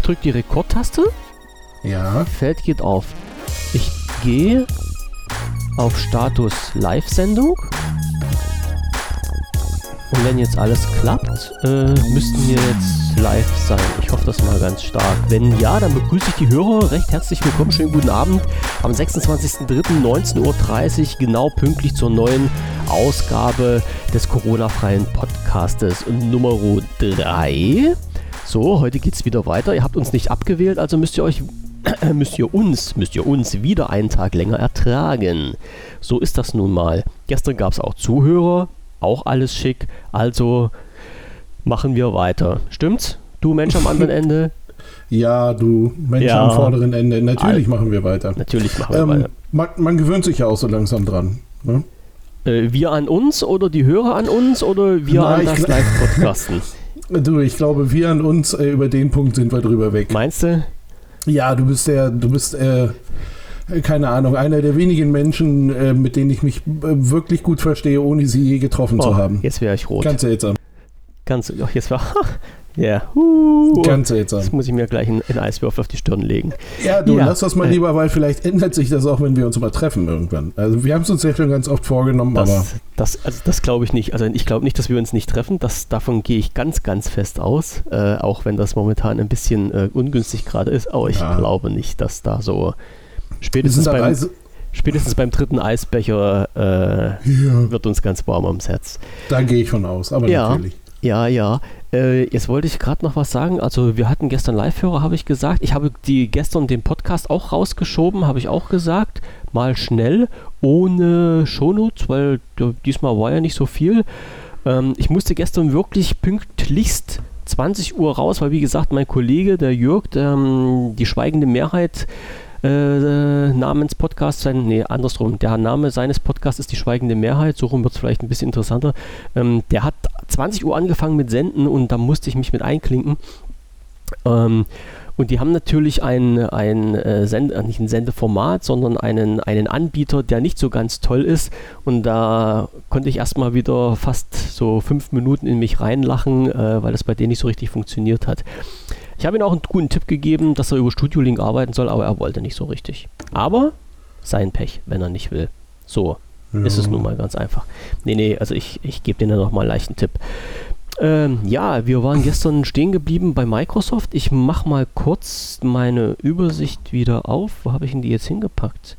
drücke die Rekordtaste. Ja. Feld geht auf. Ich gehe auf Status Live-Sendung. Und wenn jetzt alles klappt, müssten wir jetzt live sein. Ich hoffe das mal ganz stark. Wenn ja, dann begrüße ich die Hörer recht herzlich willkommen. Schönen guten Abend am 26.03.19:30 Uhr, genau pünktlich zur neuen Ausgabe des Corona-freien Podcastes Nummer 3. So, heute geht's wieder weiter. Ihr habt uns nicht abgewählt, also müsst ihr uns wieder einen Tag länger ertragen. So ist das nun mal. Gestern gab es auch Zuhörer, auch alles schick, also machen wir weiter. Stimmt's? Du Mensch am anderen Ende? Ja, du Mensch am vorderen Ende. Natürlich machen wir weiter. Natürlich machen wir weiter. Man gewöhnt sich ja auch so langsam dran. Ne? Wir an uns oder die Hörer an uns oder wir an das Live-Podcasten? Du, ich glaube, wir an uns, über den Punkt sind wir drüber weg. Meinst du? Ja, du bist keine Ahnung, einer der wenigen Menschen, mit denen ich mich wirklich gut verstehe, ohne sie je getroffen zu haben. Jetzt wäre ich rot. Ganz seltsam. Jetzt war... Ja, ganz seltsam. Jetzt muss ich mir gleich einen Eiswürfel auf die Stirn legen. Ja, lass das mal lieber, weil vielleicht ändert sich das auch, wenn wir uns mal treffen irgendwann. Also wir haben es uns ja schon ganz oft vorgenommen, das glaube ich nicht. Also ich glaube nicht, dass wir uns nicht treffen. Davon gehe ich ganz, ganz fest aus. Auch wenn das momentan ein bisschen ungünstig gerade ist. Aber ich glaube nicht, dass da so spätestens beim dritten Eisbecher wird uns ganz warm ums Herz. Da gehe ich von aus, aber natürlich. Ja. Jetzt wollte ich gerade noch was sagen. Also wir hatten gestern Live-Hörer, habe ich gesagt. Ich habe gestern den Podcast auch rausgeschoben, habe ich auch gesagt. Mal schnell, ohne Shownotes, weil diesmal war ja nicht so viel. Ich musste gestern wirklich pünktlichst 20 Uhr raus, weil wie gesagt, mein Kollege, der Jörg, die schweigende Mehrheit namens Podcast, der Name seines Podcasts ist die schweigende Mehrheit, so rum wird es vielleicht ein bisschen interessanter. Der hat 20 Uhr angefangen mit Senden und da musste ich mich mit einklinken. Und die haben natürlich nicht ein Sendeformat, sondern einen Anbieter, der nicht so ganz toll ist. Und da konnte ich erstmal wieder fast so 5 Minuten in mich reinlachen, weil das bei denen nicht so richtig funktioniert hat. Ich habe ihm auch einen guten Tipp gegeben, dass er über Studio Link arbeiten soll, aber er wollte nicht so richtig. Aber sein Pech, wenn er nicht will. So ist es nun mal ganz einfach. Nee, also ich gebe denen noch mal einen leichten Tipp. Wir waren gestern stehen geblieben bei Microsoft. Ich mache mal kurz meine Übersicht wieder auf. Wo habe ich denn die jetzt hingepackt?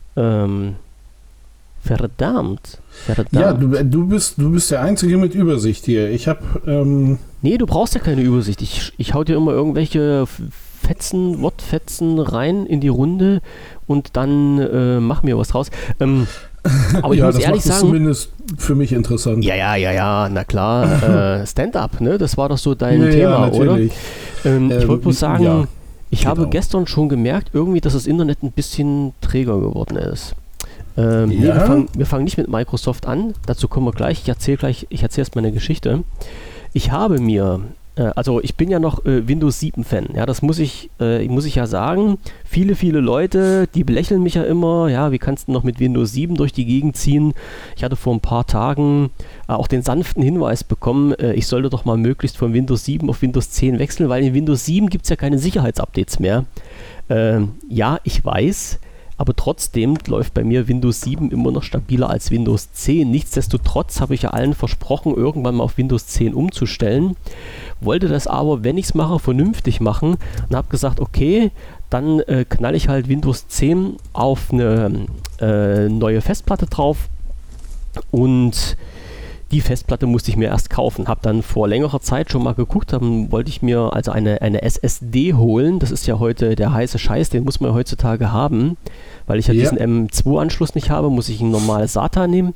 Verdammt. Ja, du bist der Einzige mit Übersicht hier. Ich habe... Nee, du brauchst ja keine Übersicht. Ich hau dir immer irgendwelche Wortfetzen rein in die Runde und dann mach mir was draus. Aber ich muss ehrlich sagen... zumindest für mich interessant. Ja, na klar. Stand-up, ne? Das war doch so dein Thema, natürlich. Oder? Ich wollte bloß sagen, ich habe gestern schon gemerkt, irgendwie, dass das Internet ein bisschen träger geworden ist. Wir fangen nicht mit Microsoft an, dazu kommen wir gleich. Ich erzähle erst meine Geschichte. Ich habe mir, ich bin ja noch Windows 7 Fan, ja, das muss ich ja sagen. Viele Leute, die belächeln mich ja immer, ja, wie kannst du noch mit Windows 7 durch die Gegend ziehen? Ich hatte vor ein paar Tagen auch den sanften Hinweis bekommen, ich sollte doch mal möglichst von Windows 7 auf Windows 10 wechseln, weil in Windows 7 gibt es ja keine Sicherheitsupdates mehr. Ja, ich weiß, aber trotzdem läuft bei mir Windows 7 immer noch stabiler als Windows 10. Nichtsdestotrotz habe ich ja allen versprochen, irgendwann mal auf Windows 10 umzustellen. Wollte das aber, wenn ich es mache, vernünftig machen und habe gesagt, okay, dann knall ich halt Windows 10 auf eine neue Festplatte drauf und die Festplatte musste ich mir erst kaufen. Habe dann vor längerer Zeit schon mal geguckt, wollte ich mir also eine SSD holen. Das ist ja heute der heiße Scheiß, den muss man ja heutzutage haben. Weil ich ja diesen M2-Anschluss nicht habe, muss ich ein normales SATA nehmen.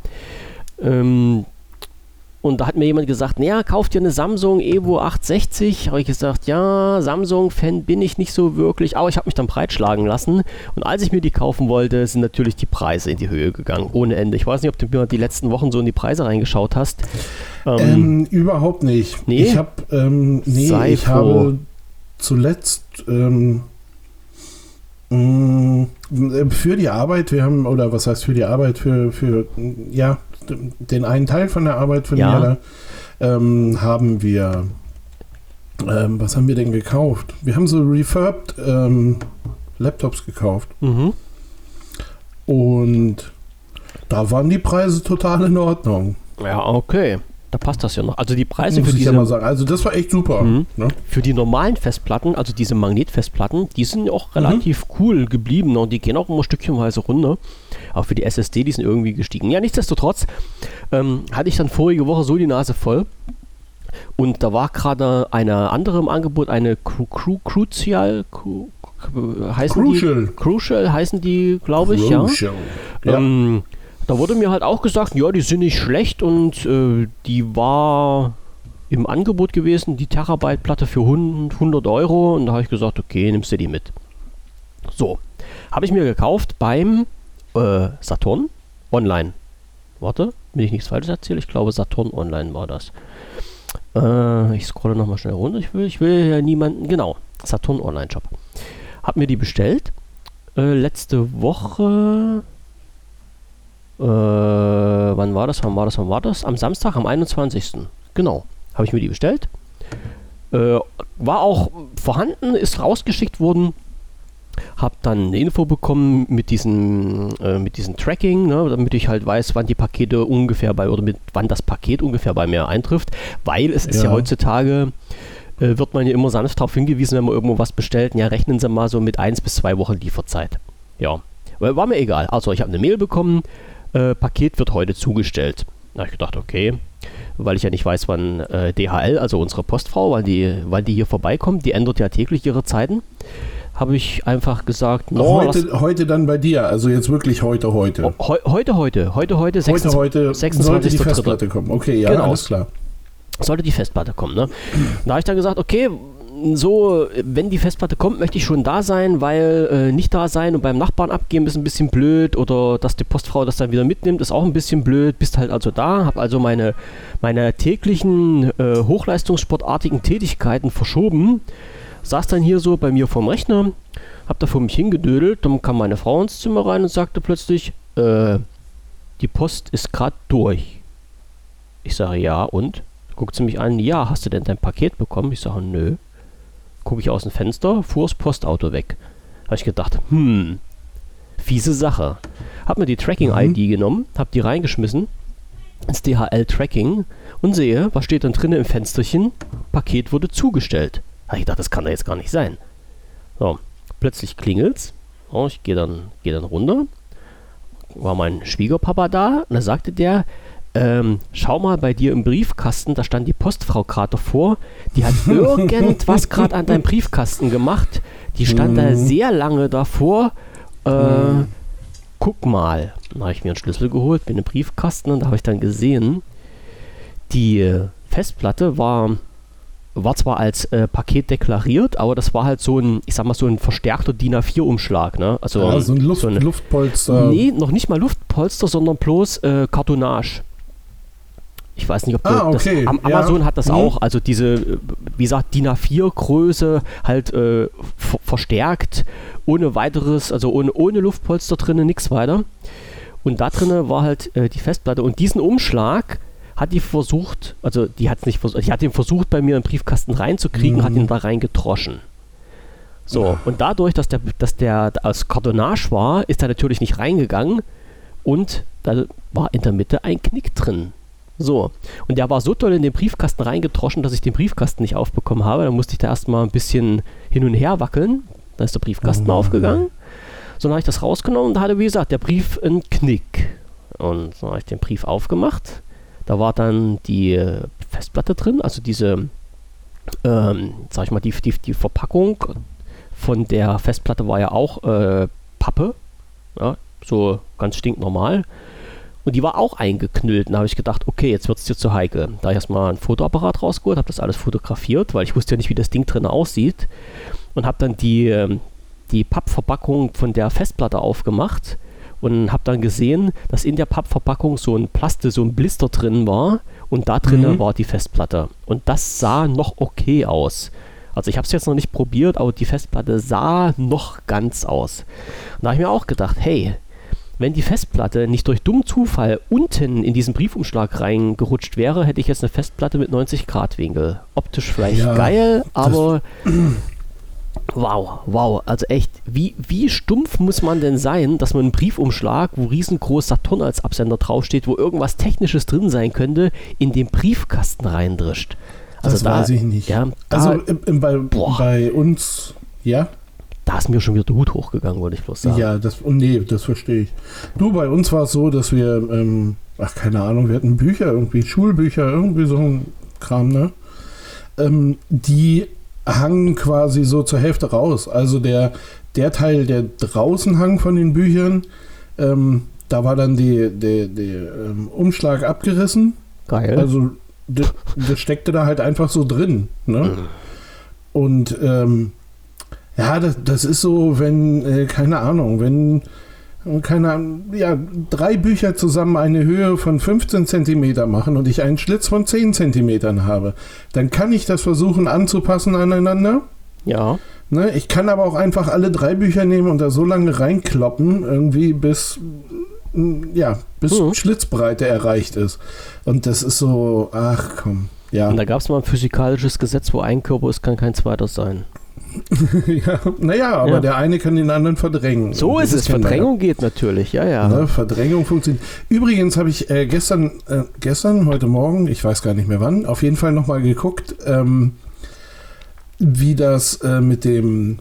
Und da hat mir jemand gesagt, naja, kauf dir eine Samsung Evo 860. Habe ich gesagt, ja, Samsung-Fan bin ich nicht so wirklich, aber ich habe mich dann breitschlagen lassen. Und als ich mir die kaufen wollte, sind natürlich die Preise in die Höhe gegangen, ohne Ende. Ich weiß nicht, ob du mir die letzten Wochen so in die Preise reingeschaut hast. Überhaupt nicht. Nee? Ich habe zuletzt für die Arbeit, für den einen Teil von der Arbeit von mir, haben wir Was haben wir denn gekauft? Wir haben so refurbed Laptops gekauft. Und da waren die Preise total in Ordnung. Ja, okay. Da passt das ja noch. Also die Preise muss für ich diese... ja mal sagen. Also das war echt super. Ne? Für die normalen Festplatten, also diese Magnetfestplatten, die sind auch relativ cool geblieben und die gehen auch immer stückchenweise runter. Aber für die SSD, die sind irgendwie gestiegen. Ja, nichtsdestotrotz hatte ich dann vorige Woche so die Nase voll. Und da war gerade eine andere im Angebot, eine Crucial heißen die, glaube ich, Crucial. ja. Da wurde mir halt auch gesagt, ja, die sind nicht schlecht und die war im Angebot gewesen, die Terabyte-Platte für 100 Euro. Und da habe ich gesagt, okay, nimmst du die mit. So, habe ich mir gekauft beim Saturn Online. Warte, will ich nichts Falsches erzählen? Ich glaube, Saturn Online war das. Ich scrolle nochmal schnell runter. Ich will ja niemanden... Genau, Saturn Online Shop. Hab mir die bestellt. Letzte Woche... wann war das? Am Samstag, am 21. Genau, habe ich mir die bestellt. War auch vorhanden, ist rausgeschickt worden. Hab dann eine Info bekommen mit diesem Tracking, ne, damit ich halt weiß, wann die Pakete ungefähr wann das Paket ungefähr bei mir eintrifft, weil es ist ja heutzutage, wird man ja immer sanft darauf hingewiesen, wenn man irgendwo was bestellt, ja, rechnen Sie mal so mit 1 bis 2 Wochen Lieferzeit. Ja, war mir egal. Also ich habe eine Mail bekommen, Paket wird heute zugestellt. Da habe ich gedacht, okay, weil ich ja nicht weiß, wann DHL, also unsere Postfrau, wann die hier vorbeikommt, die ändert ja täglich ihre Zeiten. Habe ich einfach gesagt, heute dann bei dir, also jetzt wirklich heute. Heute, 26. Sollte die Festplatte kommen. Okay, ja, genau. Alles klar. Sollte die Festplatte kommen, ne? Da habe ich dann gesagt, okay, so, wenn die Festplatte kommt, möchte ich schon da sein, weil nicht da sein und beim Nachbarn abgeben ist ein bisschen blöd oder dass die Postfrau das dann wieder mitnimmt, ist auch ein bisschen blöd. Bist halt also da, habe also meine täglichen hochleistungssportartigen Tätigkeiten verschoben. Saß dann hier so bei mir vorm Rechner, hab da vor mich hingedödelt, dann kam meine Frau ins Zimmer rein und sagte plötzlich, die Post ist gerade durch. Ich sage, ja, und? Guckt sie mich an, ja, hast du denn dein Paket bekommen? Ich sage, nö. Gucke ich aus dem Fenster, fuhr das Postauto weg. Habe ich gedacht, fiese Sache. Hab mir die Tracking-ID genommen, hab die reingeschmissen ins DHL-Tracking und sehe, was steht dann drinnen im Fensterchen? Paket wurde zugestellt. Ich dachte, das kann da jetzt gar nicht sein. So, plötzlich klingelt's. Oh, ich gehe dann runter. War mein Schwiegerpapa da und da sagte der, schau mal bei dir im Briefkasten, da stand die Postfrau gerade davor, die hat irgendwas gerade an deinem Briefkasten gemacht. Die stand da sehr lange davor. Guck mal. Dann habe ich mir einen Schlüssel geholt, bin im Briefkasten und da habe ich dann gesehen, die Festplatte war zwar als Paket deklariert, aber das war halt so ein, ich sag mal, so ein verstärkter DIN A4-Umschlag, ne? Also so ein Luftpolster. Nee, noch nicht mal Luftpolster, sondern bloß Kartonage. Ich weiß nicht, ob Amazon hat das auch, also diese, wie gesagt, DIN A4-Größe halt verstärkt, ohne weiteres, also ohne Luftpolster drin, nichts weiter. Und da drin war halt die Festplatte und diesen Umschlag hat die versucht, also die hat ihn versucht bei mir im Briefkasten reinzukriegen, hat ihn da reingedroschen. So, und dadurch, dass der aus Kartonage war, ist er natürlich nicht reingegangen und da war in der Mitte ein Knick drin. So, und der war so doll in den Briefkasten reingedroschen, dass ich den Briefkasten nicht aufbekommen habe. Da musste ich da erstmal ein bisschen hin und her wackeln. Da ist der Briefkasten aufgegangen. So, dann habe ich das rausgenommen und da hatte, wie gesagt, der Brief einen Knick. Und dann habe ich den Brief aufgemacht. Da war dann die Festplatte drin, also diese, sag ich mal, die Verpackung von der Festplatte war ja auch Pappe, ja, so ganz stinknormal. Und die war auch eingeknüllt. Und da habe ich gedacht, okay, jetzt wird es dir zu heikel. Da habe ich erstmal einen Fotoapparat rausgeholt, habe das alles fotografiert, weil ich wusste ja nicht, wie das Ding drin aussieht. Und habe dann die Pappverpackung von der Festplatte aufgemacht und habe dann gesehen, dass in der Pappverpackung so ein Blister drin war und da drinnen war die Festplatte. Und das sah noch okay aus. Also ich habe es jetzt noch nicht probiert, aber die Festplatte sah noch ganz aus. Und da habe ich mir auch gedacht, hey, wenn die Festplatte nicht durch dummen Zufall unten in diesen Briefumschlag reingerutscht wäre, hätte ich jetzt eine Festplatte mit 90 Grad Winkel. Optisch vielleicht geil, aber wow, also echt, wie stumpf muss man denn sein, dass man einen Briefumschlag, wo riesengroß Saturn als Absender draufsteht, wo irgendwas Technisches drin sein könnte, in den Briefkasten reindrischt. Also das weiß ich nicht. Ja, also bei uns, ja. Da ist mir schon wieder der Hut hochgegangen, wollte ich bloß sagen. Ja, das verstehe ich. Du, bei uns war es so, dass wir, keine Ahnung, wir hatten Bücher, irgendwie Schulbücher, irgendwie so ein Kram, ne? Die hangen quasi so zur Hälfte raus. Also der Teil, der draußen hang von den Büchern, da war dann der Umschlag abgerissen. Geil. Also das steckte da halt einfach so drin, ne? Und ja, das ist so, wenn, keine Ahnung, wenn 3 Bücher zusammen eine Höhe von 15 cm machen und ich einen Schlitz von 10 cm habe, dann kann ich das versuchen anzupassen aneinander. Ja. Ne, ich kann aber auch einfach alle 3 Bücher nehmen und da so lange reinkloppen, irgendwie bis Schlitzbreite erreicht ist. Und das ist so, ach komm, ja. Und da gab es mal ein physikalisches Gesetz, wo ein Körper ist, kann kein zweiter sein. Ja, naja, aber der eine kann den anderen verdrängen. So ist es, Verdrängung geht natürlich, ja. Ne, Verdrängung funktioniert. Übrigens habe ich gestern, heute Morgen, ich weiß gar nicht mehr wann, auf jeden Fall nochmal geguckt, wie das mit dem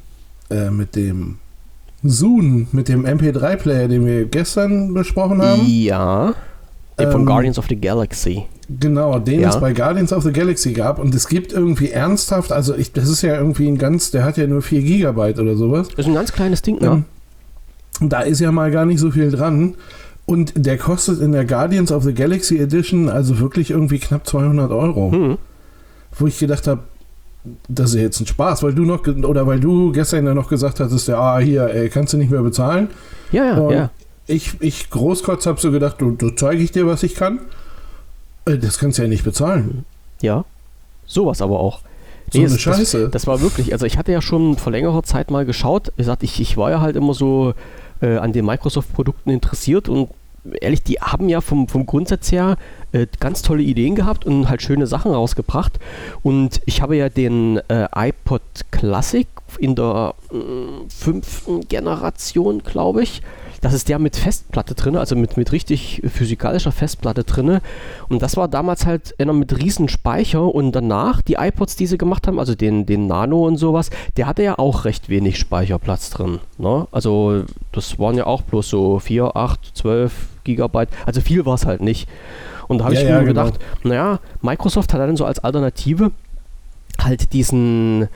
Zune, mit dem MP3-Player, den wir gestern besprochen haben. Ja, von Guardians of the Galaxy. Genau, den es bei Guardians of the Galaxy gab. Und es gibt irgendwie ernsthaft, also das ist ja irgendwie der hat ja nur 4 Gigabyte oder sowas. Das ist ein ganz kleines Ding, ne? Da ist ja mal gar nicht so viel dran. Und der kostet in der Guardians of the Galaxy Edition also wirklich irgendwie knapp 200 €. Wo ich gedacht habe, das ist ja jetzt ein Spaß, weil du gestern ja noch gesagt hattest, kannst du nicht mehr bezahlen. Ja. Ich Großkotz habe so gedacht, du zeige ich dir, was ich kann. Das kannst du ja nicht bezahlen. Ja, sowas aber auch. So eine Scheiße. Das war wirklich, also ich hatte ja schon vor längerer Zeit mal geschaut. Wie gesagt, ich war ja halt immer so an den Microsoft-Produkten interessiert und ehrlich, die haben ja vom Grundsatz her ganz tolle Ideen gehabt und halt schöne Sachen rausgebracht. Und ich habe ja den iPod Classic in der 5. Generation, glaube ich. Das ist der mit Festplatte drin, also mit richtig physikalischer Festplatte drin. Und das war damals halt einer mit riesen Speicher. Und danach, die iPods, die sie gemacht haben, also den Nano und sowas, der hatte ja auch recht wenig Speicherplatz drin. Ne? Also das waren ja auch bloß so 4, 8, 12 Gigabyte. Also viel war es halt nicht. Und da habe ich mir gedacht, naja, Microsoft hat dann so als Alternative halt diesen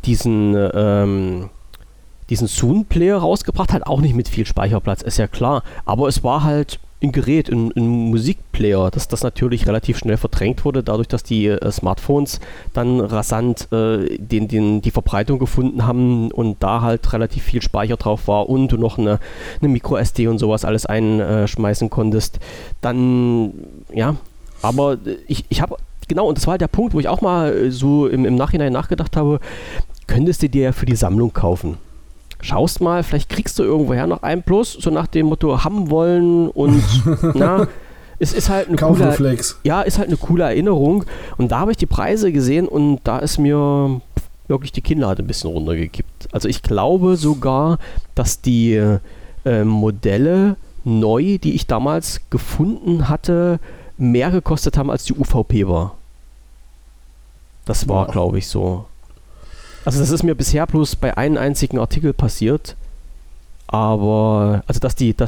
Zune-Player rausgebracht, halt auch nicht mit viel Speicherplatz, ist ja klar. Aber es war halt ein Gerät, ein Musikplayer, dass das natürlich relativ schnell verdrängt wurde, dadurch, dass die Smartphones dann rasant die Verbreitung gefunden haben und da halt relativ viel Speicher drauf war und du noch eine Micro-SD und sowas alles einschmeißen konntest. Dann, ja, aber ich habe, genau, und das war halt der Punkt, wo ich auch mal so im Nachhinein nachgedacht habe, könntest du dir für die Sammlung kaufen. Schaust mal, vielleicht kriegst du irgendwoher noch einen Plus, so nach dem Motto haben wollen und es ist halt eine coole Erinnerung. Und da habe ich die Preise gesehen und da ist mir wirklich die Kinnlade ein bisschen runtergekippt. Also ich glaube sogar, dass die Modelle neu, die ich damals gefunden hatte, mehr gekostet haben, als die UVP war. Das war, glaube ich, so. Also das ist mir bisher bloß bei einem einzigen Artikel passiert, aber also dass die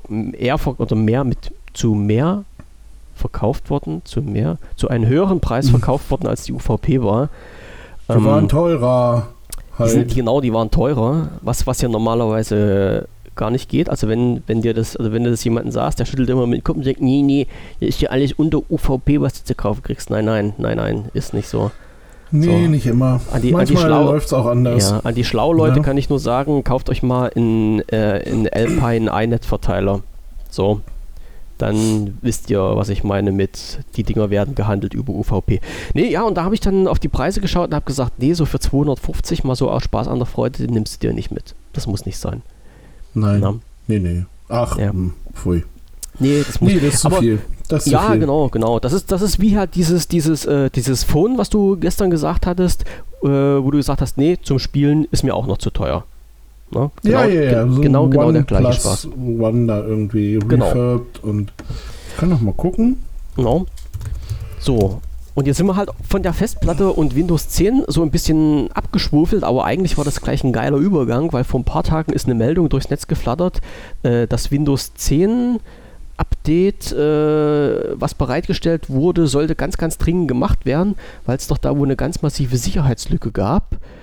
mehr verkauft wurden, zu einem höheren Preis verkauft wurden, als die UVP war. Die waren teurer. Halt. Die waren teurer, was ja normalerweise gar nicht geht. Also wenn du das jemanden sagst, der schüttelt immer mit dem Kopf und sagt, nee, das ist ja alles unter UVP, was du zu kaufen kriegst. Nein, ist nicht so. Nee, so. Nicht immer. Manchmal läuft es auch anders. Ja, an die Schlau-Leute kann ich nur sagen, kauft euch mal in Alpine iNet-Verteiler. So, dann wisst ihr, was ich meine mit, die Dinger werden gehandelt über UVP. Nee, ja, und da habe ich dann auf die Preise geschaut und habe gesagt, nee, so für 250 mal so aus Spaß an der Freude, den nimmst du dir nicht mit. Das muss nicht sein. Nein, nee. Ach, ja. Pfui. Nee, das ist zu viel. Das ist ja, zu viel. genau. Das ist wie halt dieses Phone, was du gestern gesagt hattest, wo du gesagt hast, nee, zum Spielen ist mir auch noch zu teuer. Ne? Ja. So genau der gleiche Spaß. One da irgendwie refurbed und ich kann noch mal gucken. Genau. So. Und jetzt sind wir halt von der Festplatte und Windows 10 so ein bisschen abgeschwurfelt, aber eigentlich war das gleich ein geiler Übergang, weil vor ein paar Tagen ist eine Meldung durchs Netz geflattert, dass Windows 10 Update, was bereitgestellt wurde, sollte ganz, ganz dringend gemacht werden, weil es doch da wohl eine ganz massive Sicherheitslücke gab.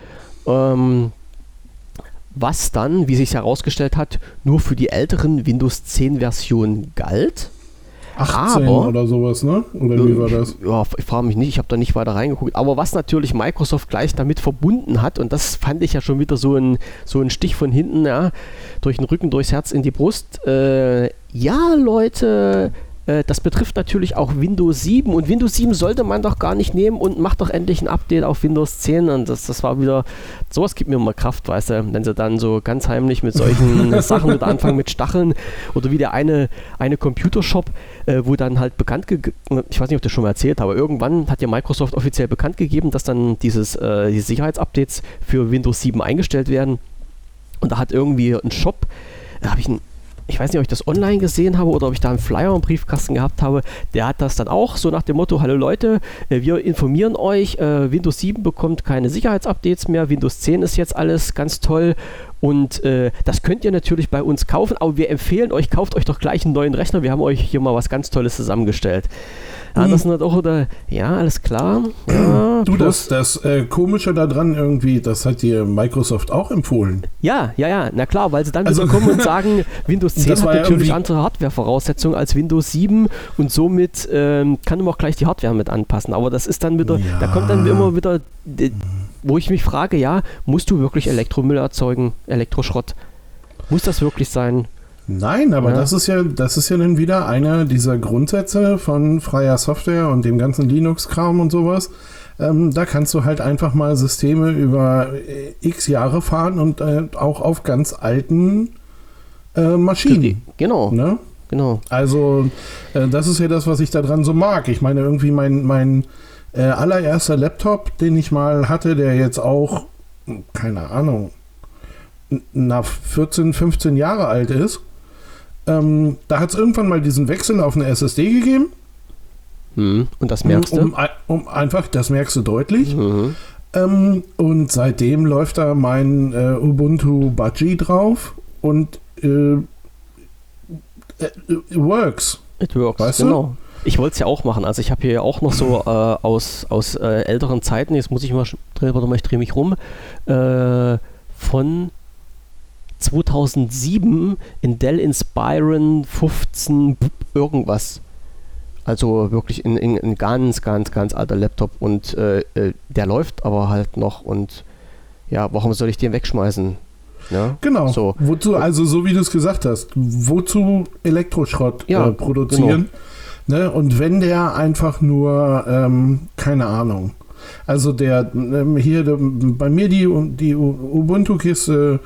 Was dann, wie sich herausgestellt hat, nur für die älteren Windows 10 Versionen galt. 18 oder sowas, ne? Oder wie war das? Ja, ich frage mich nicht, ich habe da nicht weiter reingeguckt. Aber was natürlich Microsoft gleich damit verbunden hat, und das fand ich ja schon wieder so ein Stich von hinten, ja, durch den Rücken, durchs Herz in die Brust. Ja, Leute, das betrifft natürlich auch Windows 7 und Windows 7 sollte man doch gar nicht nehmen und macht doch endlich ein Update auf Windows 10 und das war wieder, sowas gibt mir immer Kraft, weißt du, wenn sie dann so ganz heimlich mit solchen Sachen wieder anfangen mit Stacheln oder wie der eine Computershop, wo dann halt ich weiß nicht, ob ich das schon mal erzählt habe, irgendwann hat ja Microsoft offiziell bekannt gegeben, dass dann die Sicherheitsupdates für Windows 7 eingestellt werden und da hat irgendwie ein Shop, ich weiß nicht, ob ich das online gesehen habe oder ob ich da einen Flyer im Briefkasten gehabt habe, der hat das dann auch so nach dem Motto, hallo Leute, wir informieren euch, Windows 7 bekommt keine Sicherheitsupdates mehr, Windows 10 ist jetzt alles ganz toll und das könnt ihr natürlich bei uns kaufen, aber wir empfehlen euch, kauft euch doch gleich einen neuen Rechner, wir haben euch hier mal was ganz Tolles zusammengestellt. Ja, das sind halt auch wieder, ja, alles klar. Ja, du, das Komische daran irgendwie, das hat dir Microsoft auch empfohlen. Ja, na klar, weil sie dann wieder kommen und sagen, Windows 10 hat natürlich andere Hardware-Voraussetzungen als Windows 7 und somit kann man auch gleich die Hardware mit anpassen. Aber das ist dann wieder, da kommt dann immer wieder, wo ich mich frage, ja, musst du wirklich Elektromüll erzeugen, Elektroschrott? Muss das wirklich sein? Nein, aber das ist ja dann wieder einer dieser Grundsätze von freier Software und dem ganzen Linux-Kram und sowas. Da kannst du halt einfach mal Systeme über x Jahre fahren und auch auf ganz alten Maschinen. Genau. Ne? Genau. Also das ist ja das, was ich daran so mag. Ich meine, irgendwie mein allererster Laptop, den ich mal hatte, der jetzt auch, keine Ahnung, 14, 15 Jahre alt ist, da hat es irgendwann mal diesen Wechsel auf eine SSD gegeben. Und das merkst du? Einfach, das merkst du deutlich. Und seitdem läuft da mein Ubuntu Budgie drauf und it works. It works, weißt genau. Du? Ich wollte es ja auch machen. Also ich habe hier ja auch noch so aus älteren Zeiten, jetzt muss ich mal, ich drehe mich rum, von 2007 in Dell Inspiron 15 irgendwas. Also wirklich ein ganz, ganz, ganz alter Laptop und der läuft aber halt noch und ja, warum soll ich den wegschmeißen? Ja? Genau. So. Wozu, also so wie du es gesagt hast, wozu Elektroschrott produzieren? Genau. Ne? Und wenn der einfach nur, keine Ahnung, also bei mir die Ubuntu-Kiste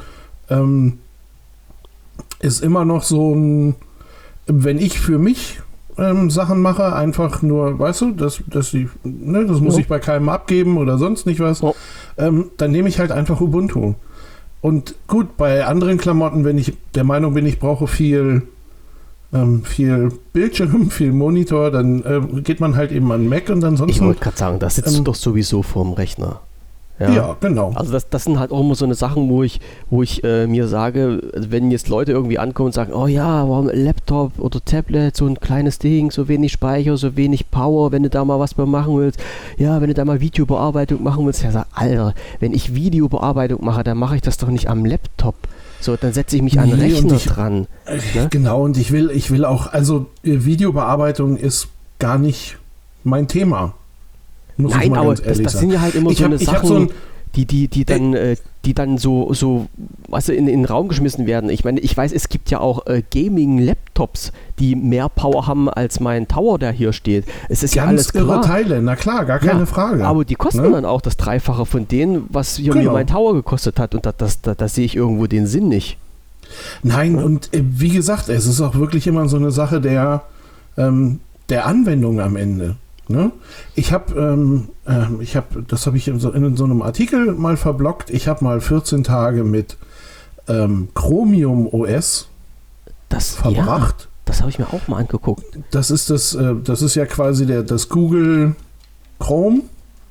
ist immer noch so ein, wenn ich für mich Sachen mache, einfach nur, weißt du, das muss ich bei keinem abgeben oder sonst nicht was, dann nehme ich halt einfach Ubuntu. Und gut, bei anderen Klamotten, wenn ich der Meinung bin, ich brauche viel Bildschirm, viel Monitor, dann geht man halt eben an Mac und ansonsten... Ich wollte gerade sagen, da sitzt du doch sowieso vorm Rechner. Ja, genau. Also das sind halt auch immer so eine Sachen, wo ich mir sage, wenn jetzt Leute irgendwie ankommen und sagen, oh ja, warum Laptop oder Tablet, so ein kleines Ding, so wenig Speicher, so wenig Power, wenn du da mal was machen willst, ja, wenn du da mal Videobearbeitung machen willst, ja, sag, Alter, wenn ich Videobearbeitung mache, dann mache ich das doch nicht am Laptop. So, dann setze ich mich an den Rechner dran. Ne? Genau, und ich will auch, also Videobearbeitung ist gar nicht mein Thema. Nein, aber das sind ja halt immer so eine Sachen, die dann so weißt du, in den Raum geschmissen werden. Ich meine, ich weiß, es gibt ja auch Gaming-Laptops, die mehr Power haben als mein Tower, der hier steht. Es ist ja alles klar. Irre Teile, na klar, gar keine Frage. Aber die kosten dann auch das Dreifache von denen, was mir mein Tower gekostet hat. Und da sehe ich irgendwo den Sinn nicht. Nein, und wie gesagt, es ist auch wirklich immer so eine Sache der Anwendung am Ende. Ne? Das habe ich in so einem Artikel mal verblockt. Ich habe mal 14 Tage mit Chromium OS verbracht. Ja, das habe ich mir auch mal angeguckt. Das ist ja quasi das Google Chrome.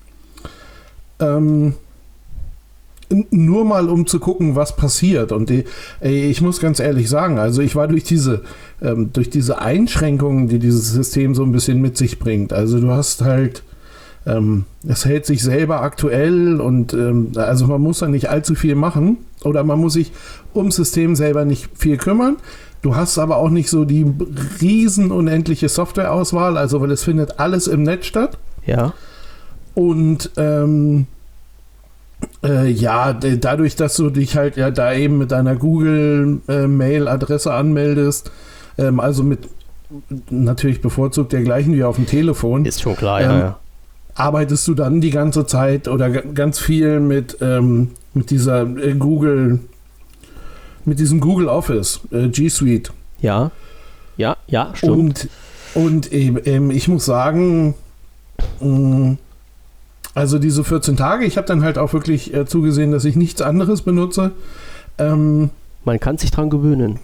Nur mal um zu gucken, was passiert. Und ich muss ganz ehrlich sagen, also ich war durch diese Einschränkungen, die dieses System so ein bisschen mit sich bringt. Also du hast halt, es hält sich selber aktuell und also man muss da nicht allzu viel machen oder man muss sich ums System selber nicht viel kümmern. Du hast aber auch nicht so die riesen unendliche Softwareauswahl, also weil es findet alles im Netz statt. Ja. Und dadurch, dass du dich halt ja da eben mit deiner Google-Mail-Adresse anmeldest, also mit natürlich bevorzugt der gleichen wie auf dem Telefon. Ist schon klar, ja. Arbeitest du dann die ganze Zeit oder ganz viel mit diesem Google Office, G Suite. Ja, stimmt. Und ich muss sagen, also diese 14 Tage, ich habe dann halt auch wirklich zugesehen, dass ich nichts anderes benutze. Man kann sich dran gewöhnen.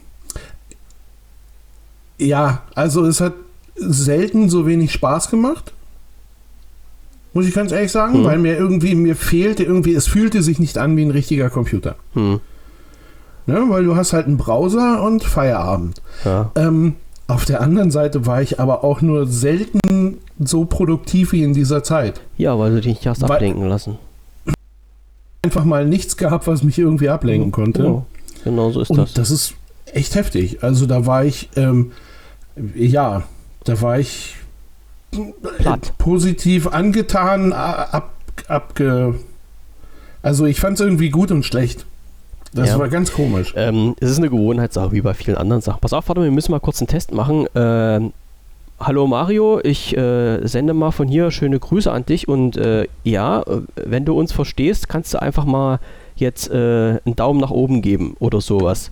Ja, also es hat selten so wenig Spaß gemacht. Muss ich ganz ehrlich sagen, weil mir fehlte es fühlte sich nicht an wie ein richtiger Computer. Ne, weil du hast halt einen Browser und Feierabend. Ja. Auf der anderen Seite war ich aber auch nur selten so produktiv wie in dieser Zeit. Ja, weil du dich nicht hast ablenken lassen. Einfach mal nichts gehabt, was mich irgendwie ablenken konnte. Ja, genau so ist und das. Das ist echt heftig. Also da war ich, positiv angetan, also ich fand es irgendwie gut und schlecht. Das war ganz komisch. Es ist eine Gewohnheitssache, wie bei vielen anderen Sachen. Pass auf, warte mal, wir müssen mal kurz einen Test machen. Hallo Mario, ich sende mal von hier schöne Grüße an dich und wenn du uns verstehst, kannst du einfach mal jetzt einen Daumen nach oben geben oder sowas.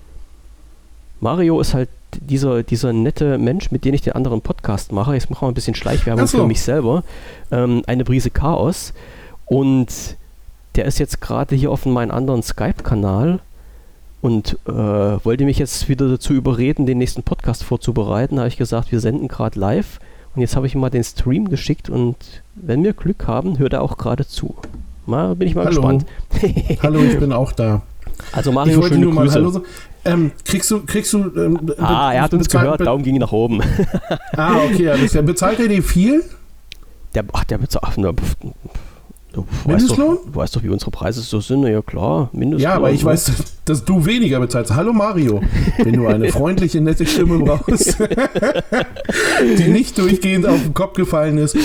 Mario ist halt dieser nette Mensch, mit dem ich den anderen Podcast mache. Jetzt machen wir ein bisschen Schleichwerbung für mich selber. Eine Prise Chaos. Und der ist jetzt gerade hier auf meinem anderen Skype-Kanal und wollte mich jetzt wieder dazu überreden, den nächsten Podcast vorzubereiten. Da habe ich gesagt, wir senden gerade live. Und jetzt habe ich ihm mal den Stream geschickt und wenn wir Glück haben, hört er auch gerade zu. Mal bin ich mal gespannt. Hallo, ich bin auch da. Also Mario, schöne Grüße. Kriegst du er hat uns gehört, Daumen ging nach oben. Okay, alles klar. Bezahlt er dir viel? Der bezahlt. Du weißt doch, wie unsere Preise so sind. Ja klar, Mindestlohn. Ja, aber ich weiß, dass du weniger bezahlst. Hallo Mario, wenn du eine freundliche, nette Stimme brauchst, die nicht durchgehend auf den Kopf gefallen ist,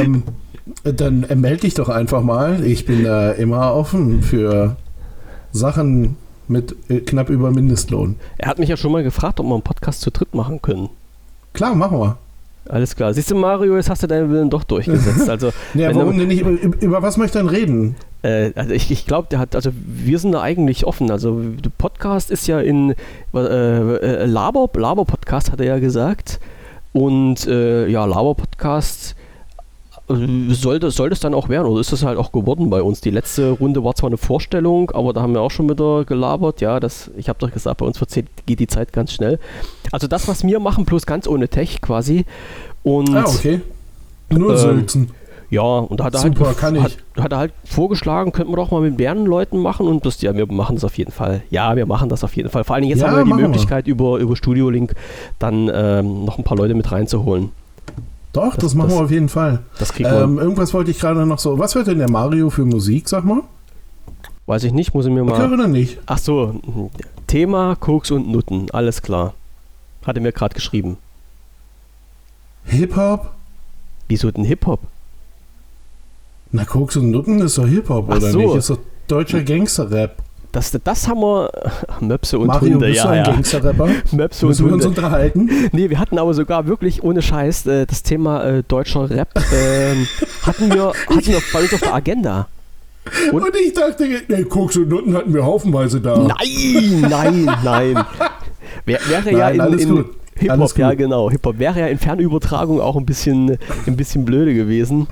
dann melde dich doch einfach mal. Ich bin da immer offen für Sachen mit knapp über Mindestlohn. Er hat mich ja schon mal gefragt, ob wir einen Podcast zu dritt machen können. Klar, machen wir. Alles klar. Siehst du, Mario, jetzt hast du deinen Willen doch durchgesetzt. Also, ja, warum denn nicht? Über was möchte er denn reden? Also ich glaube, wir sind da eigentlich offen. Also der Podcast ist ja in Laber-Podcast, hat er ja gesagt. Und Laber-Podcast soll das dann auch werden, oder ist das halt auch geworden bei uns? Die letzte Runde war zwar eine Vorstellung, aber da haben wir auch schon wieder gelabert. Ja, ich habe doch gesagt, bei uns geht die Zeit ganz schnell. Also das, was wir machen, bloß ganz ohne Tech quasi. Und, okay. Nur Sülzen. Ja, und da hat er halt vorgeschlagen, könnten wir doch mal mit mehreren Leuten machen und wir machen das auf jeden Fall. Ja, wir machen das auf jeden Fall. Vor allem jetzt haben wir die Möglichkeit, über Studio Link dann noch ein paar Leute mit reinzuholen. Doch, das machen wir auf jeden Fall. Das kriegen wir. Irgendwas wollte ich gerade noch so. Was hört denn der Mario für Musik, sag mal? Weiß ich nicht, muss ich mir mal. Okay, oder nicht? Ach so, Thema Koks und Nutten, alles klar. Hat er mir gerade geschrieben. Hip-Hop? Wieso denn Hip-Hop? Na, Koks und Nutten ist doch Hip-Hop, oder nicht? Ist doch deutscher Gangster-Rap. Das haben wir. Möpse und Mario, Hunde, bist du ein Gangster-Rapper? Möpse und Müssen wir Hunde. uns unterhalten? Nee, wir hatten aber sogar wirklich ohne Scheiß das Thema deutscher Rap hatten wir bei uns auf der Agenda. Und ich dachte, Koks und Nutten hatten wir haufenweise da. Nein. Wäre ja in Hip-Hop, ja genau. Hip-Hop wäre ja in Fernübertragung auch ein bisschen blöde gewesen.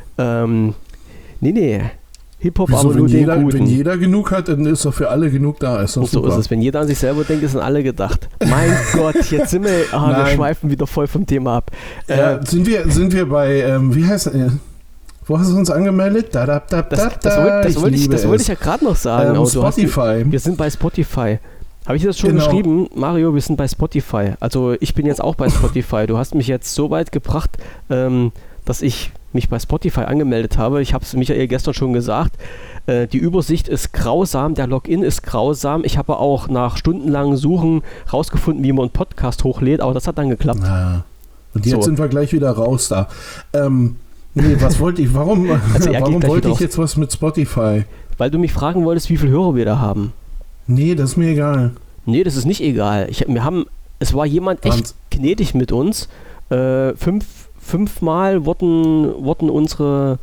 Nee. Hip-Hop, wieso, aber nur den Guten. Wenn jeder genug hat, dann ist doch für alle genug da. Ist doch so super. ist es. Wenn jeder an sich selber denkt, sind alle gedacht. Mein Gott, jetzt sind wir schweifen wieder voll vom Thema ab. Sind wir bei, wie heißt wo hast du uns angemeldet? Das wollte ich ja gerade noch sagen. Spotify. Wir sind bei Spotify. Habe ich das schon geschrieben? Mario, wir sind bei Spotify. Also ich bin jetzt auch bei Spotify. Du hast mich jetzt so weit gebracht, dass ich mich bei Spotify angemeldet habe. Ich habe es Michael gestern schon gesagt. Die Übersicht ist grausam, der Login ist grausam. Ich habe auch nach stundenlangem Suchen rausgefunden, wie man einen Podcast hochlädt, aber das hat dann geklappt. Ja. Und jetzt sind wir gleich wieder raus da. Was wollte ich? Warum wollte ich jetzt was mit Spotify? Weil du mich fragen wolltest, wie viele Hörer wir da haben. Nee, das ist mir egal. Nee, das ist nicht egal. Es war jemand echt gnädig mit uns. Fünfmal wurden unsere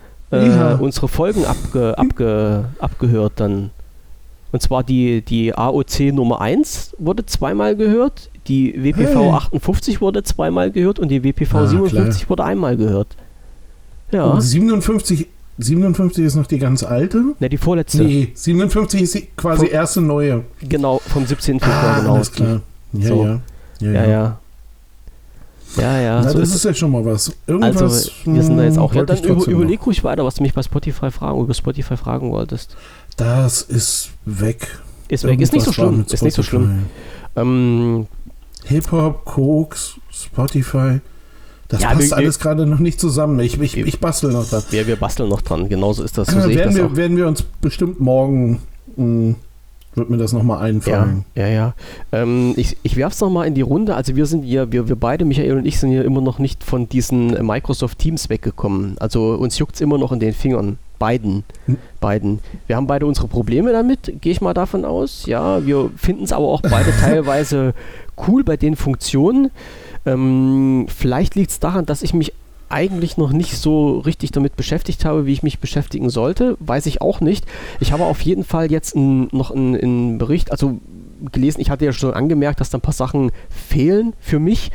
Folgen abgehört dann. Und zwar die AOC Nummer 1 wurde zweimal gehört, die WPV 58 wurde zweimal gehört und die WPV 57 wurde einmal gehört. Ja. Und 57 ist noch die ganz alte? Ne, die vorletzte. Nee, 57 ist quasi erste neue. Genau, vom 17. Februar. Genau. Alles klar. Ja. Na, so das ist ja schon mal was. Irgendwas. Also, wir sind da jetzt auch. Ja, dann überleg ruhig weiter, was du mich bei Spotify fragen wolltest. Das ist weg. Ist nicht so schlimm. Hip-Hop, Koks, Spotify. Das passt alles gerade noch nicht zusammen. Ich bastel noch dran. Wir basteln noch dran. Genauso ist das. So werden wir uns bestimmt morgen... wird mir das nochmal einfallen. Ja. Ich werfe es nochmal in die Runde. Also wir beide, Michael und ich, sind ja immer noch nicht von diesen Microsoft Teams weggekommen. Also uns juckt es immer noch in den Fingern. Beiden. Wir haben beide unsere Probleme damit, gehe ich mal davon aus. Ja, wir finden es aber auch beide teilweise cool bei den Funktionen. Vielleicht liegt es daran, dass ich mich eigentlich noch nicht so richtig damit beschäftigt habe, wie ich mich beschäftigen sollte. Weiß ich auch nicht. Ich habe auf jeden Fall jetzt noch einen Bericht, gelesen, ich hatte ja schon angemerkt, dass da ein paar Sachen fehlen für mich.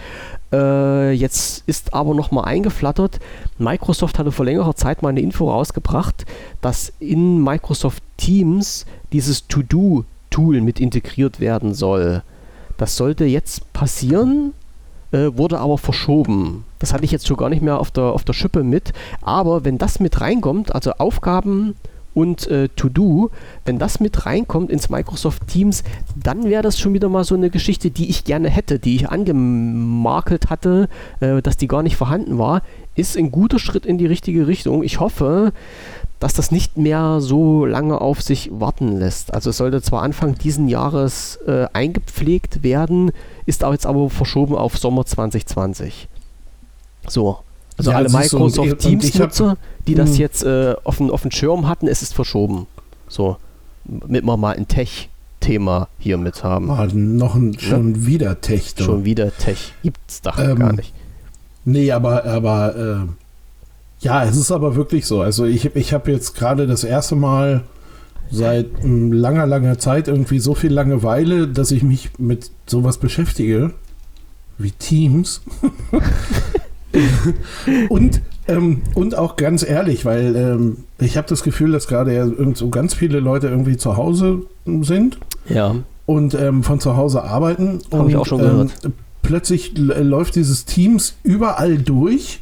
Jetzt ist aber noch mal eingeflattert. Microsoft hatte vor längerer Zeit mal eine Info rausgebracht, dass in Microsoft Teams dieses To-Do-Tool mit integriert werden soll. Das sollte jetzt passieren, wurde aber verschoben. Das hatte ich jetzt schon gar nicht mehr auf der Schippe mit. Aber wenn das mit reinkommt, also Aufgaben und To-Do, wenn das mit reinkommt ins Microsoft Teams, dann wäre das schon wieder mal so eine Geschichte, die ich gerne hätte, die ich angemakelt hatte, dass die gar nicht vorhanden war. Ist ein guter Schritt in die richtige Richtung. Ich hoffe, dass das nicht mehr so lange auf sich warten lässt. Also es sollte zwar Anfang diesen Jahres eingepflegt werden, ist auch jetzt aber verschoben auf Sommer 2020. So. Also alle Microsoft Teams-Nutzer, die das jetzt auf dem Schirm hatten, es ist verschoben. So, damit wir mal ein Tech-Thema hier mit haben. Schon wieder Tech. Doch. Schon wieder Tech. Gibt's da gar nicht. Nee, aber ja, es ist aber wirklich so. Also ich habe jetzt gerade das erste Mal seit langer Zeit irgendwie so viel Langeweile, dass ich mich mit sowas beschäftige, wie Teams. Und auch ganz ehrlich, weil ich habe das Gefühl, dass gerade ja so ganz viele Leute irgendwie zu Hause sind und von zu Hause arbeiten. Habe ich auch schon gehört. Plötzlich läuft dieses Teams überall durch.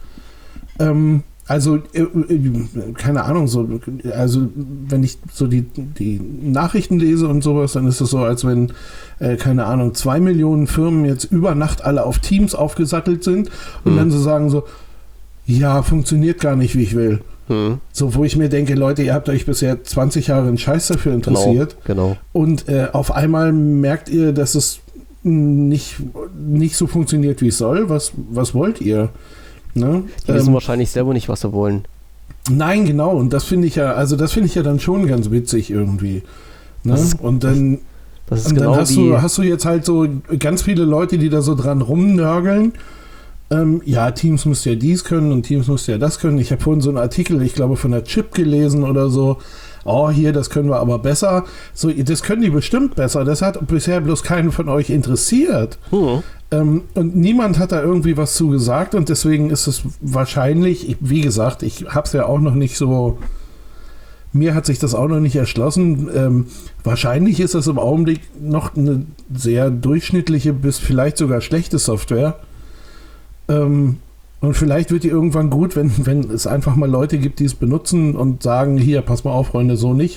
Keine Ahnung, wenn ich so die Nachrichten lese und sowas, dann ist es so, als wenn, 2 Millionen Firmen jetzt über Nacht alle auf Teams aufgesattelt sind und dann so sagen so, ja, funktioniert gar nicht, wie ich will. So, wo ich mir denke, Leute, ihr habt euch bisher 20 Jahre einen Scheiß dafür interessiert. Genau. Und auf einmal merkt ihr, dass es nicht so funktioniert, wie es soll. Was wollt ihr? Ne? Die wissen wahrscheinlich selber nicht, was sie wollen. Nein, genau. Und das finde ich ja dann schon ganz witzig irgendwie. Ne? Dann hast du jetzt halt so ganz viele Leute, die da so dran rumnörgeln. ja, Teams müsste ja dies können und Teams müsste ja das können. Ich habe vorhin so einen Artikel, ich glaube von der Chip gelesen oder so. Oh, hier, das können wir aber besser. So, das können die bestimmt besser. Das hat bisher bloß keinen von euch interessiert. Und niemand hat da irgendwie was zu gesagt und deswegen ist es wahrscheinlich, wie gesagt, ich habe es ja auch noch nicht so, mir hat sich das auch noch nicht erschlossen. Wahrscheinlich ist das im Augenblick noch eine sehr durchschnittliche bis vielleicht sogar schlechte Software. Und vielleicht wird die irgendwann gut, wenn es einfach mal Leute gibt, die es benutzen und sagen, hier, pass mal auf, Freunde, so nicht.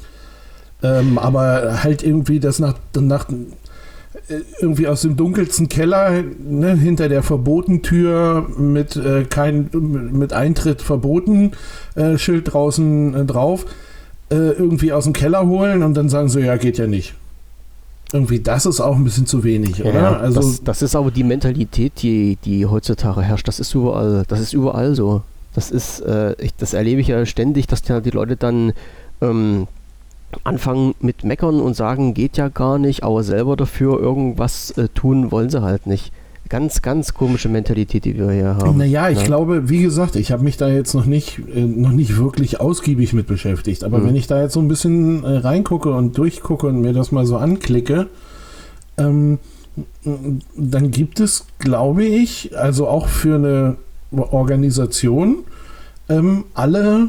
Aber halt irgendwie das nach irgendwie aus dem dunkelsten Keller, ne, hinter der Verbotentür mit Eintritt verboten, Schild draußen drauf, irgendwie aus dem Keller holen und dann sagen so, ja, geht ja nicht. Irgendwie, das ist auch ein bisschen zu wenig, oder? Ja, also das ist aber die Mentalität, die heutzutage herrscht. Das ist überall so. Das erlebe ich ja ständig, dass die Leute dann anfangen mit meckern und sagen, geht ja gar nicht, aber selber dafür irgendwas tun wollen sie halt nicht. Ganz, ganz komische Mentalität, die wir hier haben. Naja, ich glaube, wie gesagt, ich habe mich da jetzt noch nicht wirklich ausgiebig mit beschäftigt. Aber wenn ich da jetzt so ein bisschen reingucke und durchgucke und mir das mal so anklicke, dann gibt es, glaube ich, also auch für eine Organisation alle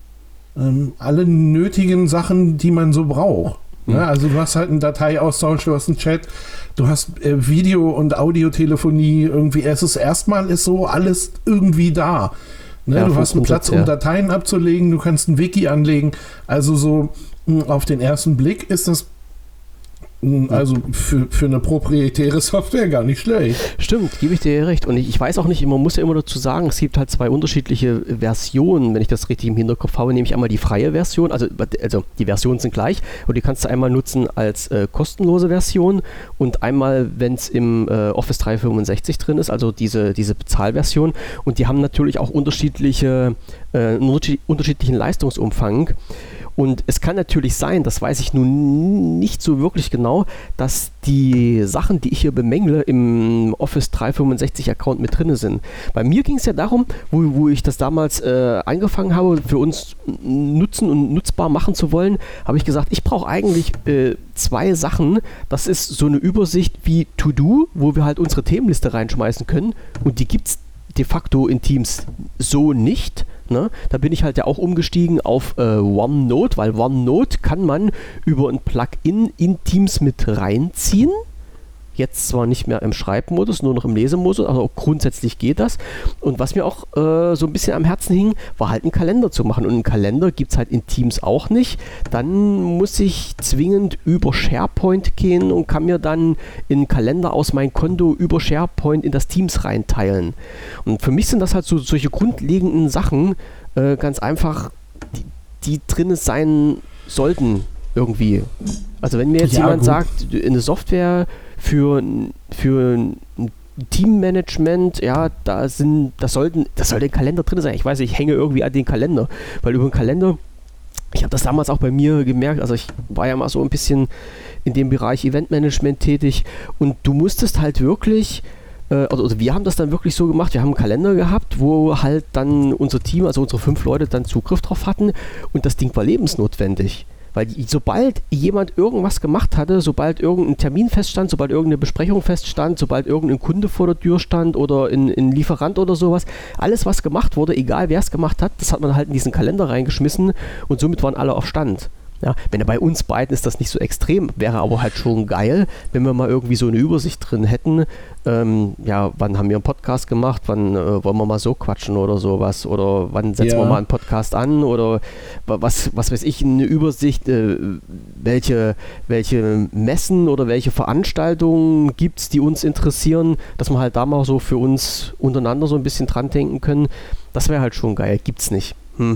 nötigen Sachen, die man so braucht. Ja, also du hast halt einen Dateiaustausch, du hast einen Chat, du hast Video- und Audiotelefonie, irgendwie erstmal ist so alles irgendwie da. Ne? Ja, du hast einen Platz, um Dateien abzulegen, du kannst ein Wiki anlegen. Also so auf den ersten Blick ist das also für eine proprietäre Software gar nicht schlecht. Stimmt, gebe ich dir recht. Und ich weiß auch nicht, man muss ja immer dazu sagen, es gibt halt zwei unterschiedliche Versionen, wenn ich das richtig im Hinterkopf habe, nämlich einmal die freie Version, also die Versionen sind gleich, und die kannst du einmal nutzen als kostenlose Version und einmal, wenn es im Office 365 drin ist, also diese Bezahlversion, und die haben natürlich auch unterschiedlichen Leistungsumfang. Und es kann natürlich sein, das weiß ich nun nicht so wirklich genau, dass die Sachen, die ich hier bemängle, im Office 365 Account mit drin sind. Bei mir ging es ja darum, wo ich das damals angefangen habe, für uns nutzen und nutzbar machen zu wollen, habe ich gesagt, ich brauche eigentlich zwei Sachen. Das ist so eine Übersicht wie To-Do, wo wir halt unsere Themenliste reinschmeißen können, und die gibt es de facto in Teams so nicht. Ne? Da bin ich halt ja auch umgestiegen auf OneNote, weil OneNote kann man über ein Plugin in Teams mit reinziehen. Jetzt zwar nicht mehr im Schreibmodus, nur noch im Lesemodus, aber auch grundsätzlich geht das. Und was mir auch so ein bisschen am Herzen hing, war halt einen Kalender zu machen. Und einen Kalender gibt es halt in Teams auch nicht. Dann muss ich zwingend über SharePoint gehen und kann mir dann in einen Kalender aus meinem Konto über SharePoint in das Teams reinteilen. Und für mich sind das halt so solche grundlegenden Sachen, ganz einfach, die drin sein sollten irgendwie. Also wenn mir jetzt jemand sagt, eine Software für ein Teammanagement, ja, das sollte ein Kalender drin sein. Ich weiß, ich hänge irgendwie an den Kalender, weil über den Kalender, ich habe das damals auch bei mir gemerkt, also ich war ja mal so ein bisschen in dem Bereich Eventmanagement tätig, und du musstest halt wirklich, also wir haben das dann wirklich so gemacht, wir haben einen Kalender gehabt, wo halt dann unser Team, also unsere 5 Leute dann Zugriff drauf hatten, und das Ding war lebensnotwendig. Weil sobald jemand irgendwas gemacht hatte, sobald irgendein Termin feststand, sobald irgendeine Besprechung feststand, sobald irgendein Kunde vor der Tür stand oder ein Lieferant oder sowas, alles was gemacht wurde, egal wer es gemacht hat, das hat man halt in diesen Kalender reingeschmissen, und somit waren alle auf Stand. Ja, wenn bei uns beiden ist das nicht so extrem, wäre aber halt schon geil, wenn wir mal irgendwie so eine Übersicht drin hätten. Ja, wann haben wir einen Podcast gemacht, wann wollen wir mal so quatschen oder sowas, oder wann setzen wir mal einen Podcast an, oder was weiß ich, eine Übersicht, welche Messen oder welche Veranstaltungen gibt es, die uns interessieren, dass wir halt da mal so für uns untereinander so ein bisschen dran denken können. Das wäre halt schon geil, gibt's nicht.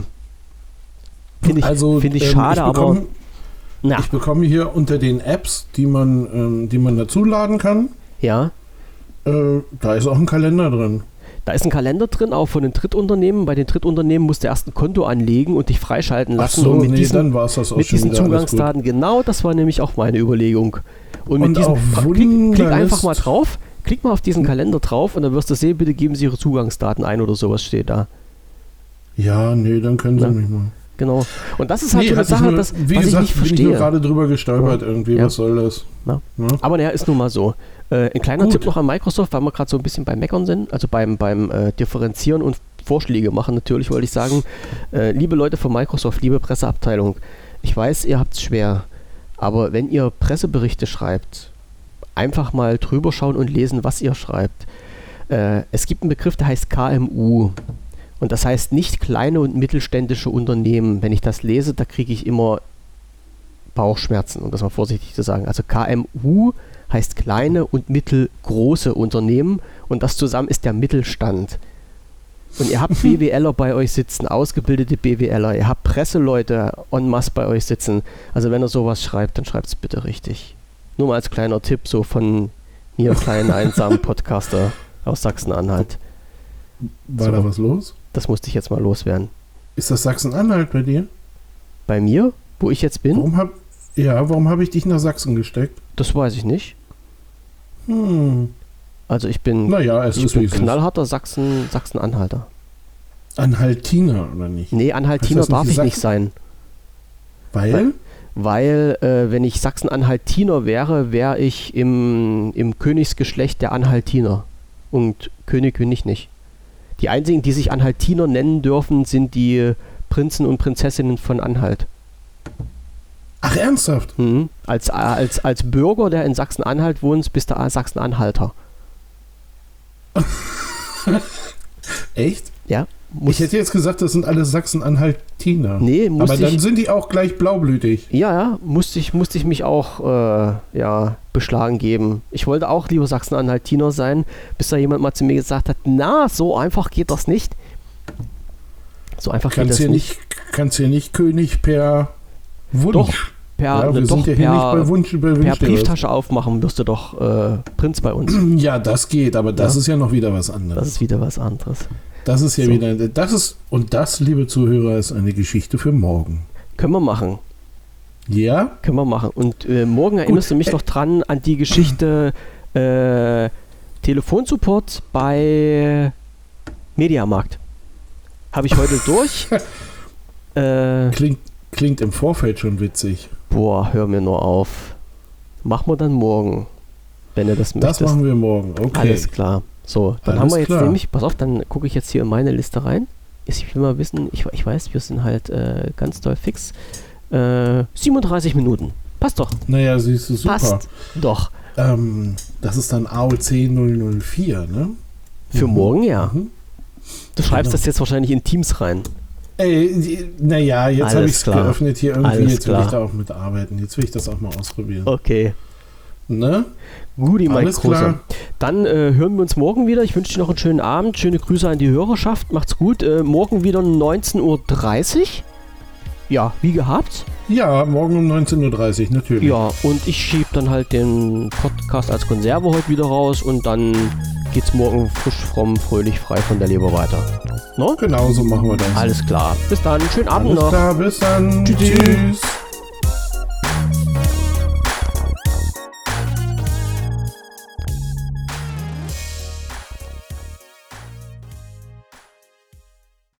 Finde ich schade, aber ich bekomme hier unter den Apps, die man dazu laden kann. Ja. Da ist auch ein Kalender drin. Da ist ein Kalender drin, auch von den Drittunternehmen. Bei den Drittunternehmen musst du erst ein Konto anlegen und dich freischalten lassen. Ach so, und dann war es das auch mit schon diesen wieder Zugangsdaten. Genau, das war nämlich auch meine Überlegung. Und mit auch klick einfach mal drauf. Klick mal auf diesen Kalender drauf und dann wirst du sehen, bitte geben Sie Ihre Zugangsdaten ein oder sowas steht da. Ja, nee, dann können Sie mich mal. Genau. Und das ist halt so eine Sache, was ich nicht verstehe. Bin ich nur gerade drüber gestolpert irgendwie. Was soll das? Ja. Aber naja, ist nun mal so. Ein kleiner Tipp noch an Microsoft, weil wir gerade so ein bisschen beim Meckern sind, also beim Differenzieren und Vorschläge machen natürlich, wollte ich sagen, liebe Leute von Microsoft, liebe Presseabteilung, ich weiß, ihr habt es schwer, aber wenn ihr Presseberichte schreibt, einfach mal drüber schauen und lesen, was ihr schreibt. Es gibt einen Begriff, der heißt KMU. Und das heißt nicht kleine und mittelständische Unternehmen. Wenn ich das lese, da kriege ich immer Bauchschmerzen, um das mal vorsichtig zu sagen. Also KMU heißt kleine und mittelgroße Unternehmen und das zusammen ist der Mittelstand. Und ihr habt BWLer bei euch sitzen, ausgebildete BWLer, ihr habt Presseleute en masse bei euch sitzen. Also wenn ihr sowas schreibt, dann schreibt es bitte richtig. Nur mal als kleiner Tipp so von mir, kleinen einsamen Podcaster aus Sachsen-Anhalt. War da was los? Das musste ich jetzt mal loswerden. Ist das Sachsen-Anhalt bei dir? Bei mir? Wo ich jetzt bin? Warum habe ich dich nach Sachsen gesteckt? Das weiß ich nicht. Also ich bin, knallharter Sachsen-Anhalter. Anhaltiner, oder nicht? Nee, Anhaltiner darf ich nicht sein. Weil? Weil, wenn ich Sachsen-Anhaltiner wäre, wäre ich im Königsgeschlecht der Anhaltiner. Und König bin ich nicht. Die einzigen, die sich Anhaltiner nennen dürfen, sind die Prinzen und Prinzessinnen von Anhalt. Ach, ernsthaft? Mhm. Als Bürger, der in Sachsen-Anhalt wohnt, bist du Sachsen-Anhalter. Echt? Ja. Ich hätte jetzt gesagt, das sind alle Sachsen-Anhaltiner. Nee, aber dann sind die auch gleich blaublütig. Ja, musste ich mich auch beschlagen geben. Ich wollte auch lieber Sachsen-Anhaltiner sein, bis da jemand mal zu mir gesagt hat, na, so einfach geht das nicht. So einfach geht das nicht. Kannst hier nicht König per Wunsch. Doch, per Brieftasche was. aufmachen wirst du doch Prinz bei uns. Ja, das geht, aber das ist ja noch wieder was anderes. Das ist wieder was anderes. Das ist ja wieder, das, liebe Zuhörer, ist eine Geschichte für morgen. Können wir machen. Ja? Können wir machen. Und morgen erinnerst du mich noch dran an die Geschichte Telefonsupport bei Mediamarkt. Habe ich heute durch. Klingt im Vorfeld schon witzig. Boah, hör mir nur auf. Machen wir dann morgen, wenn du das möchtest. Das machen wir morgen, okay. Alles klar. So, dann haben wir jetzt nämlich, pass auf, dann gucke ich jetzt hier in meine Liste rein. Ich will mal wissen, ich weiß, wir sind halt ganz doll fix. 37 Minuten. Passt doch. Naja, siehst du, super. Passt doch. Das ist dann AOC 004, ne? Für morgen, ja. Du schreibst das jetzt wahrscheinlich in Teams rein. Naja, jetzt habe ich es geöffnet hier irgendwie. Alles jetzt will ich da auch mitarbeiten. Jetzt will ich das auch mal ausprobieren. Okay. Ne? Guti, mein Großer. Dann hören wir uns morgen wieder. Ich wünsche dir noch einen schönen Abend. Schöne Grüße an die Hörerschaft. Macht's gut. Morgen wieder 19:30 Uhr. Ja, wie gehabt. Ja, morgen um 19:30 Uhr, natürlich. Ja, und ich schiebe dann halt den Podcast als Konserve heute wieder raus und dann geht's morgen frisch, fromm, fröhlich, frei von der Leber weiter. No? Genau, so machen wir das. Alles klar. Bis dann. Schönen Abend noch. Alles klar, bis dann. Tschüss.